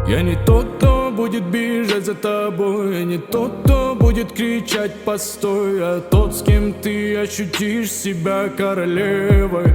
Я не тот, кто будет бежать за тобой, я не тот, кто будет кричать «постой», а тот, с кем ты ощутишь себя королевой.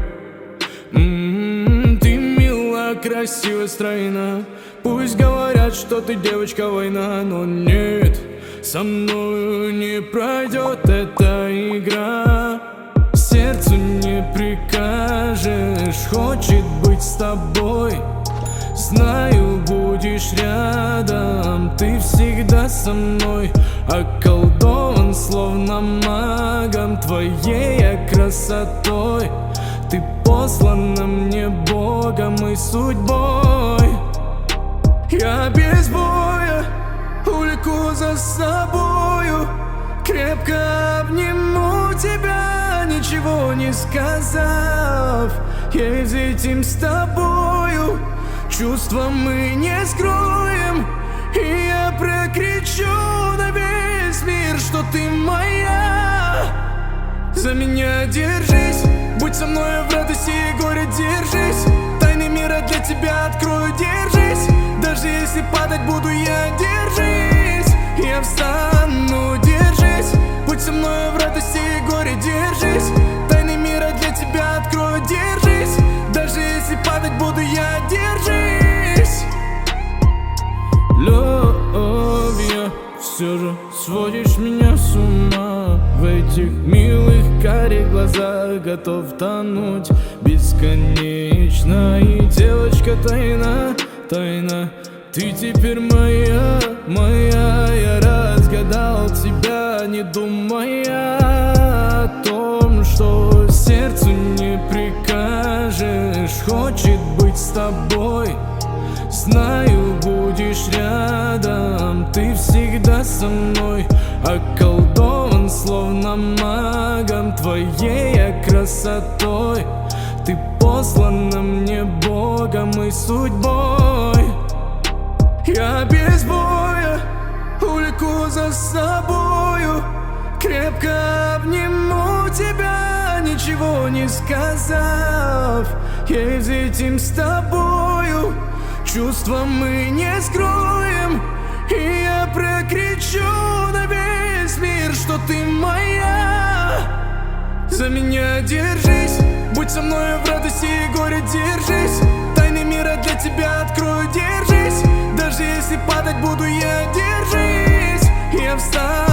Ты мила, красива, стройна. Пусть говорят, что ты девочка война, но нет, со мною не пройдет эта игра. Сердцу не прикажешь, хочет быть с тобой. Знаю, будешь рядом, ты всегда со мной. Околдован словно магом твоей я красотой. Ты послана мне Богом и судьбой. Я без боя увлеку за собою, крепко обниму тебя, ничего не сказав. Я ведь этим с тобою чувства мы не скроем, и я прокричу на весь мир, что ты моя. За меня держись, будь со мной в радости и горе, держись. Тайны мира для тебя открою, держись. Даже если падать буду я, держись. Я встану, держись. Будь со мной в радости и горе, держись. Тайны мира для тебя открою, держись. Даже если падать буду я, держись. Любовь, все же сводишь меня с ума. В этих милых карих глазах готов тонуть бесконечно. И девочка тайна, тайна, ты теперь моя, моя. Я разгадал тебя, не думая о том, что сердцу не прикажешь. Хочет быть с тобой. Знаю, будешь рядом, ты всегда со мной. Околдован словно магом твоей я красотой. Ты послана мне Богом и судьбой. Я без боя увлеку за собою, крепко обниму тебя, ничего не сказав. Я ведь этим с тобою чувства мы не скроем, и я прокричу на весь мир, что ты моя. За меня держись, будь со мной в радости и горе, держись. Тайны мира для тебя открою, держись. Даже если падать буду я, держись. Я встану.